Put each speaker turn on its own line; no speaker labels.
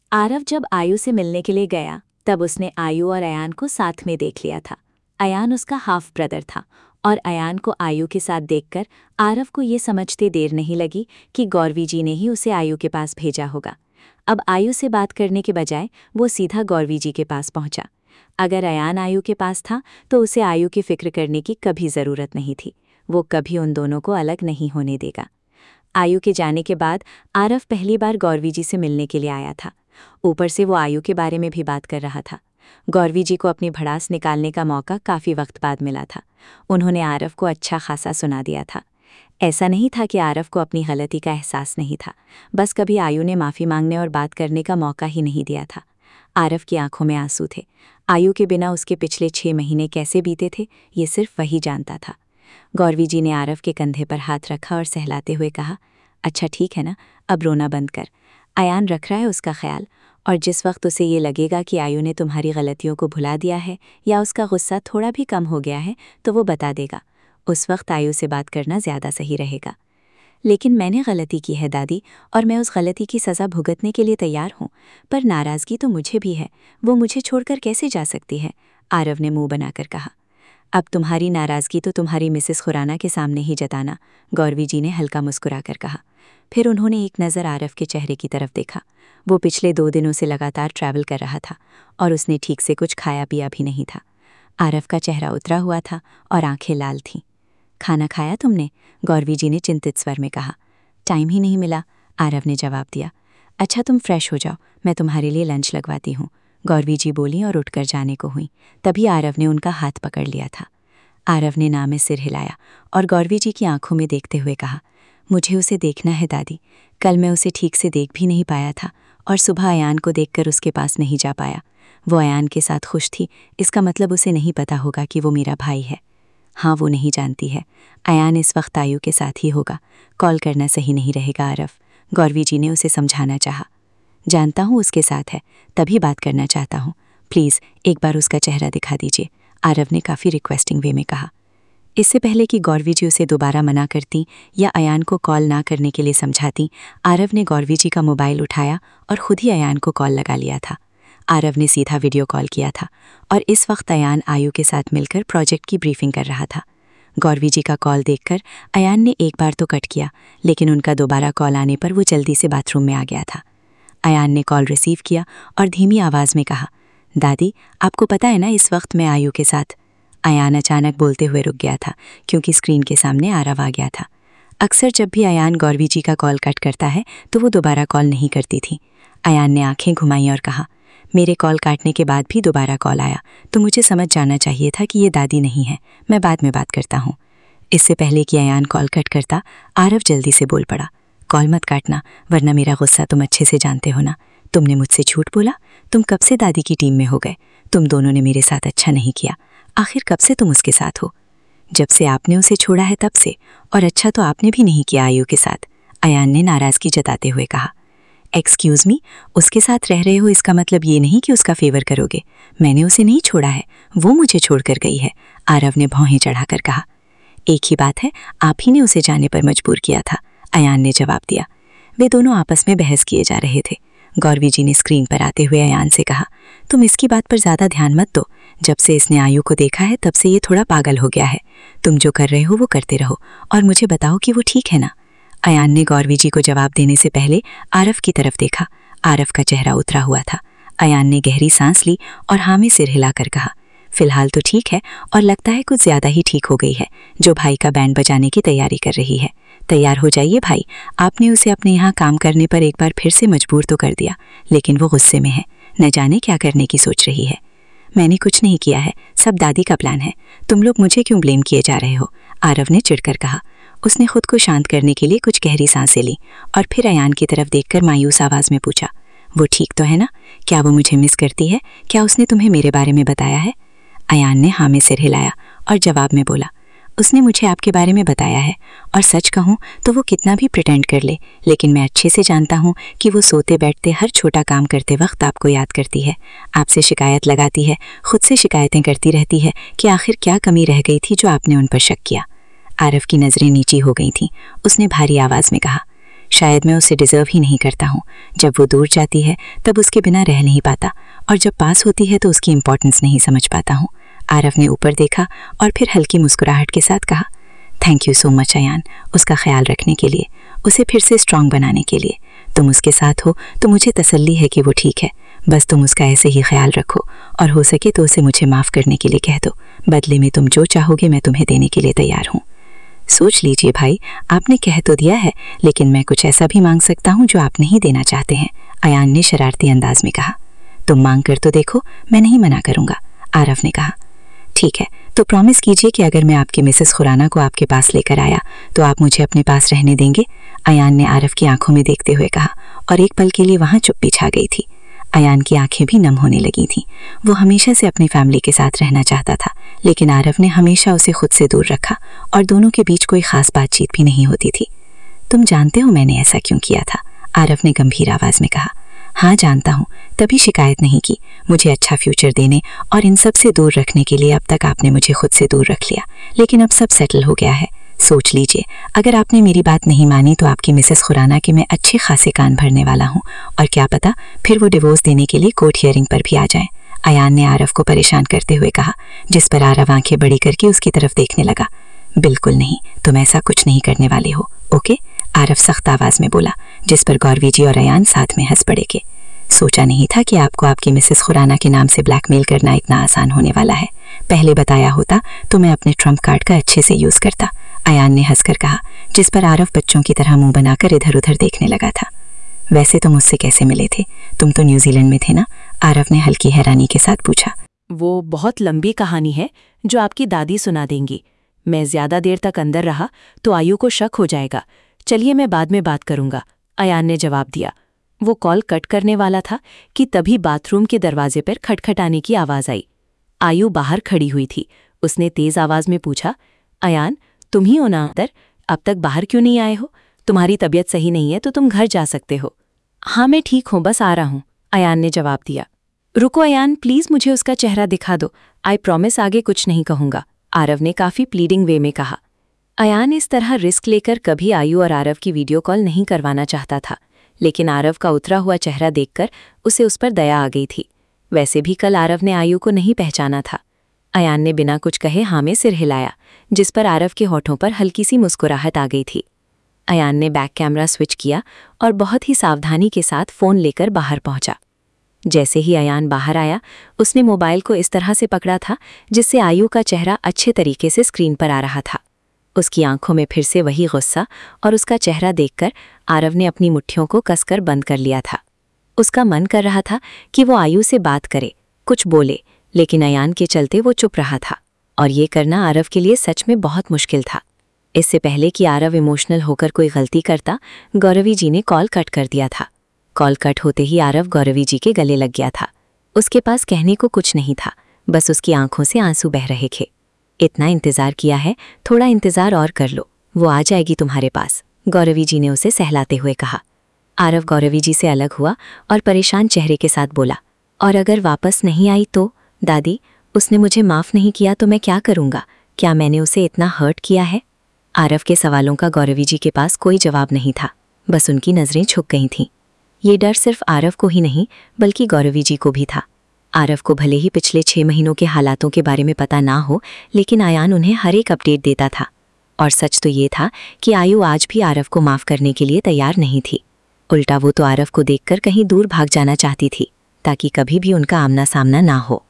आरव जब आयु से मिलने के लिए गया तब उसने आयु और अयान को साथ में देख लिया था। अयान उसका हाफ ब्रदर था और अयान को आयु के साथ देखकर आरव को ये समझते देर नहीं लगी कि गौरवी जी ने ही उसे आयु के पास भेजा होगा। अब आयु से बात करने के बजाय वो सीधा गौरवी जी के पास पहुंचा। अगर अयान आयु के पास था तो उसे आयु की फिक्र करने की कभी ज़रूरत नहीं थी। वो कभी उन दोनों को अलग नहीं होने देगा। आयु के जाने के बाद आरव पहली बार गौरवी जी से मिलने के लिए आया था। ऊपर से वो आयु के बारे में भी बात कर रहा था। गौरवी जी को अपनी भड़ास निकालने का मौका काफ़ी वक्त बाद मिला था। उन्होंने आरव को अच्छा खासा सुना दिया था। ऐसा नहीं था कि आरव को अपनी गलती का एहसास नहीं था, बस कभी आयु ने माफ़ी मांगने और बात करने का मौका ही नहीं दिया था। आरव की आंखों में आंसू थे। आयु के बिना उसके पिछले 6 महीने कैसे बीते थे ये सिर्फ वही जानता था। गौरवी जी ने आरव के कंधे पर हाथ रखा और सहलाते हुए कहा, अच्छा ठीक है ना, अब रोना बंद कर। अयान रख रहा है उसका ख्याल, और जिस वक्त उसे ये लगेगा कि आयु ने तुम्हारी गलतियों को भुला दिया है या उसका गुस्सा थोड़ा भी कम हो गया है तो वो बता देगा। उस वक्त आयु से बात करना ज़्यादा सही रहेगा। लेकिन मैंने गलती की है दादी, और मैं उस गलती की सज़ा भुगतने के लिए तैयार हूँ, पर नाराज़गी तो मुझे भी है। वो मुझे छोड़कर कैसे जा सकती है? आरव ने मुंह बनाकर कहा। अब तुम्हारी नाराज़गी तो तुम्हारी मिसेस खुराना के सामने ही जताना, गौरवी जी ने हल्का मुस्कुराकर कहा। फिर उन्होंने एक नज़र आरव के चेहरे की तरफ देखा। वो पिछले 2 दिनों से लगातार ट्रैवल कर रहा था और उसने ठीक से कुछ खाया पिया भी नहीं था। आरव का चेहरा उतरा हुआ था और आंखें लाल थीं। खाना खाया तुमने? गौरवी जी ने चिंतित स्वर में कहा। टाइम ही नहीं मिला, आरव ने जवाब दिया। अच्छा तुम फ्रेश हो जाओ, मैं तुम्हारे लिए लंच लगवाती हूँ, गौरवी जी बोली और उठकर जाने को हुई। तभी आरव ने उनका हाथ पकड़ लिया था। आरव ने ना में सिर हिलाया और गौरवी जी की आंखों में देखते हुए कहा, मुझे उसे देखना है दादी। कल मैं उसे ठीक से देख भी नहीं पाया था और सुबह अयान को देखकर उसके पास नहीं जा पाया। वो अयान के साथ खुश थी, इसका मतलब उसे नहीं पता होगा कि वो मेरा भाई है। हाँ, वो नहीं जानती है। अयान इस वक्त आयु के साथ ही होगा। कॉल करना सही नहीं रहेगा आरव, गौरवी जी ने उसे समझाना चाहा। जानता हूँ उसके साथ है, तभी बात करना चाहता हूँ। प्लीज़ एक बार उसका चेहरा दिखा दीजिए, आरव ने काफ़ी रिक्वेस्टिंग वे में कहा। इससे पहले कि गौरवी जी उसे दोबारा मना करती या अयान को कॉल ना करने के लिए समझाती, आरव ने गौरवी जी का मोबाइल उठाया और खुद ही अयान को कॉल लगा लिया था। आरव ने सीधा वीडियो कॉल किया था और इस वक्त अयान आयु के साथ मिलकर प्रोजेक्ट की ब्रीफिंग कर रहा था। गौरवी जी का कॉल देखकर अयान ने एक बार तो कट किया, लेकिन उनका दोबारा कॉल आने पर वो जल्दी से बाथरूम में आ गया था। अयान ने कॉल रिसीव किया और धीमी आवाज़ में कहा, दादी आपको पता है ना इस वक्त मैं आयु के साथ। अयान अचानक बोलते हुए रुक गया था क्योंकि स्क्रीन के सामने आरव आ गया था। अक्सर जब भी अयान गौरवी जी का कॉल कट करता है तो वो दोबारा कॉल नहीं करती थी। अयान ने आंखें घुमाई और कहा, मेरे कॉल काटने के बाद भी दोबारा कॉल आया तो मुझे समझ जाना चाहिए था कि ये दादी नहीं है, मैं बाद में बात करता हूँ। इससे पहले कि अयान कॉल कट करता, आरव जल्दी से बोल पड़ा, कॉल मत काटना वरना मेरा गुस्सा तुम अच्छे से जानते हो ना। तुमने मुझसे झूठ बोला, तुम कब से दादी की टीम में हो गए? तुम दोनों ने मेरे साथ अच्छा नहीं किया। आखिर कब से तुम उसके साथ हो? जब से आपने उसे छोड़ा है तब से, और अच्छा तो आपने भी नहीं किया आयु के साथ, अयान ने नाराज़गी जताते हुए कहा। एक्सक्यूज़ मी, उसके साथ रह रहे हो इसका मतलब ये नहीं कि उसका फेवर करोगे। मैंने उसे नहीं छोड़ा है, वो मुझे छोड़कर गई है, आरव ने भौहें चढ़ाकर कहा। एक ही बात है, आप ही ने उसे जाने पर मजबूर किया था, अयान ने जवाब दिया। वे दोनों आपस में बहस किए जा रहे थे। गौरवी जी ने स्क्रीन पर आते हुए अयान से कहा, तुम इसकी बात पर ज़्यादा ध्यान मत दो। जब से इसने आयु को देखा है तब से ये थोड़ा पागल हो गया है। तुम जो कर रहे हो वो करते रहो और मुझे बताओ कि वो ठीक है ना। अयान ने गौरवी जी को जवाब देने से पहले आरव की तरफ देखा। आरव का चेहरा उतरा हुआ था। अयान ने गहरी सांस ली और हाँ में सिर हिलाकर कहा, फिलहाल तो ठीक है, और लगता है कुछ ज़्यादा ही ठीक हो गई है, जो भाई का बैंड बजाने की तैयारी कर रही है। तैयार हो जाइए भाई, आपने उसे अपने यहाँ काम करने पर एक बार फिर से मजबूर तो कर दिया, लेकिन वो गुस्से में है, न जाने क्या करने की सोच रही है। मैंने कुछ नहीं किया है, सब दादी का प्लान है, तुम लोग मुझे क्यों ब्लेम किए जा रहे हो, आरव ने चिढ़कर कहा। उसने खुद को शांत करने के लिए कुछ गहरी सांसें ली और फिर अयान की तरफ देखकर मायूस आवाज़ में पूछा, वो ठीक तो है ना? क्या वो मुझे मिस करती है? क्या उसने तुम्हें मेरे बारे में बताया है? अयान ने हाँ में सिर हिलाया और जवाब में बोला, उसने मुझे आपके बारे में बताया है, और सच कहूँ तो वो कितना भी प्रिटेंड कर ले, लेकिन मैं अच्छे से जानता हूँ कि वो सोते बैठते हर छोटा काम करते वक्त आपको याद करती है, आपसे शिकायत लगाती है, खुद से शिकायतें करती रहती है कि आखिर क्या कमी रह गई थी जो आपने उन पर शक किया। आरव की नज़रें नीची हो गई थीं। उसने भारी आवाज़ में कहा,
शायद मैं उसे डिज़र्व ही नहीं करता हूँ। जब वो दूर जाती है तब उसके बिना रह नहीं पाता, और जब पास होती है तो उसकी इम्पोर्टेंस नहीं समझ पाता हूँ। आरव ने ऊपर देखा और फिर हल्की मुस्कुराहट के साथ कहा, thank you so much Ayaan, उसका ख्याल रखने के लिए, उसे फिर से स्ट्रांग बनाने के लिए। तुम उसके साथ हो तो मुझे तसल्ली है कि वो ठीक है। बस तुम उसका ऐसे ही ख्याल रखो, और हो सके तो उसे मुझे माफ़ करने के लिए कह दो। बदले में तुम जो चाहोगे मैं तुम्हें देने के लिए तैयार हूँ। सोच लीजिए भाई, आपने कह तो दिया है, लेकिन मैं कुछ ऐसा भी मांग सकता हूँ जो आप नहीं देना चाहते हैं, अयान ने शरारती अंदाज में कहा। तुम मांग कर तो देखो, मैं नहीं मना करूँगा, आरव ने कहा। ठीक है, तो प्रॉमिस कीजिए कि अगर मैं आपकी मिसेस खुराना को आपके पास लेकर आया तो आप मुझे अपने पास रहने देंगे, अयान ने आरव की आंखों में देखते हुए कहा, और एक पल के लिए वहाँ चुप्पी छा गई थी। अयान की आंखें भी नम होने लगी थीं। वो हमेशा से अपनी फैमिली के साथ रहना चाहता था, लेकिन आरव ने हमेशा उसे खुद से दूर रखा और दोनों के बीच कोई खास बातचीत भी नहीं होती थी। तुम जानते हो मैंने ऐसा क्यों किया था, आरव ने गंभीर आवाज़ में कहा। हाँ जानता हूँ, तभी शिकायत नहीं की। मुझे अच्छा फ्यूचर देने और इन सब से दूर रखने के लिए अब तक आपने मुझे खुद से दूर रख लिया, लेकिन अब सब सेटल हो गया है। सोच लीजिए, अगर आपने मेरी बात नहीं मानी तो आपकी मिसेस खुराना के मैं अच्छे खासे कान भरने वाला हूँ, और क्या पता फिर वो डिवोर्स देने के लिए कोर्ट हियरिंग पर भी आ जाएं, अयान ने आरव को परेशान करते हुए कहा, जिस पर आरव आंखें बड़ी करके उसकी तरफ देखने लगा। बिल्कुल नहीं, तुम ऐसा कुछ नहीं करने वाले हो, ओके, आरव सख्त आवाज़ में बोला, जिस पर गौरवी जी और अयान साथ में हंस पड़े। सोचा नहीं था कि आपको आपकी मिसेस खुराना के नाम से ब्लैकमेल करना इतना आसान होने वाला है। पहले बताया होता तो मैं अपने ट्रम्प कार्ड का अच्छे से यूज़ करता, अयान ने हंसकर कहा, जिस पर आरव बच्चों की तरह मुंह बनाकर इधर उधर देखने लगा था। वैसे तुम मुझसे कैसे मिले थे? तुम तो न्यूजीलैंड में थे ना? आरव ने हल्की हैरानी के साथ पूछा।
वो बहुत लंबी कहानी है जो आपकी दादी सुना देंगी। मैं ज्यादा देर तक अंदर रहा तो आयु को शक हो जाएगा। चलिए मैं बाद में बात करूंगा, अयान ने जवाब दिया। वो कॉल कट करने वाला था कि तभी बाथरूम के दरवाजे पर खटखटाने की आवाज़ आई। आयु बाहर खड़ी हुई थी। उसने तेज आवाज में पूछा, अयान तुम ही हो ना अंदर? अब तक बाहर क्यों नहीं आए हो? तुम्हारी तबीयत सही नहीं है तो तुम घर जा सकते हो। हाँ मैं ठीक हूँ, बस आ रहा हूँ, अयान ने जवाब दिया। रुको अयान, प्लीज मुझे उसका चेहरा दिखा दो, आई प्रॉमिस आगे कुछ नहीं कहूँगा, आरव ने काफी प्लीडिंग वे में कहा। अयान इस तरह रिस्क लेकर कभी आयु और आरव की वीडियो कॉल नहीं करवाना चाहता था, लेकिन आरव का उतरा हुआ चेहरा देखकर उसे उस पर दया आ गई थी। वैसे भी कल आरव ने आयु को नहीं पहचाना था। अयान ने बिना कुछ कहे हाँ में सिर हिलाया, जिस पर आरव के होठों पर हल्की सी मुस्कुराहट आ गई थी। अयान ने बैक कैमरा स्विच किया और बहुत ही सावधानी के साथ फ़ोन लेकर बाहर पहुंचा। जैसे ही अयान बाहर आया, उसने मोबाइल को इस तरह से पकड़ा था जिससे आयु का चेहरा अच्छे तरीके से स्क्रीन पर आ रहा था। उसकी आंखों में फिर से वही गुस्सा, और उसका चेहरा देखकर आरव ने अपनी मुट्ठियों को कसकर बंद कर लिया था। उसका मन कर रहा था कि वो आयु से बात करे, कुछ बोले, लेकिन अयान के चलते वो चुप रहा था, और ये करना आरव के लिए सच में बहुत मुश्किल था। इससे पहले कि आरव इमोशनल होकर कोई गलती करता, गौरवी जी ने कॉल कट कर दिया था। कॉल कट होते ही आरव गौरवी जी के गले लग गया था। उसके पास कहने को कुछ नहीं था, बस उसकी आंखों से आंसू बह रहे थे। इतना इंतजार किया है, थोड़ा इंतजार और कर लो, वो आ जाएगी तुम्हारे पास, गौरवी जी ने उसे सहलाते हुए कहा। आरव गौरवी जी से अलग हुआ और परेशान चेहरे के साथ बोला, और अगर वापस नहीं आई तो? दादी, उसने मुझे माफ़ नहीं किया तो मैं क्या करूँगा? क्या मैंने उसे इतना हर्ट किया है? आरव के सवालों का गौरवी जी के पास कोई जवाब नहीं था, बस उनकी नज़रें झुक गई थीं। ये डर सिर्फ आरव को ही नहीं बल्कि गौरवी जी को भी था। आरव को भले ही पिछले 6 महीनों के हालातों के बारे में पता ना हो, लेकिन अयान उन्हें हर एक अपडेट देता था। और सच तो ये था कि आयु आज भी आरव को माफ़ करने के लिए तैयार नहीं थी। उल्टा वो तो आरव को देखकर कहीं दूर भाग जाना चाहती थी, ताकि कभी भी उनका आमना सामना ना हो।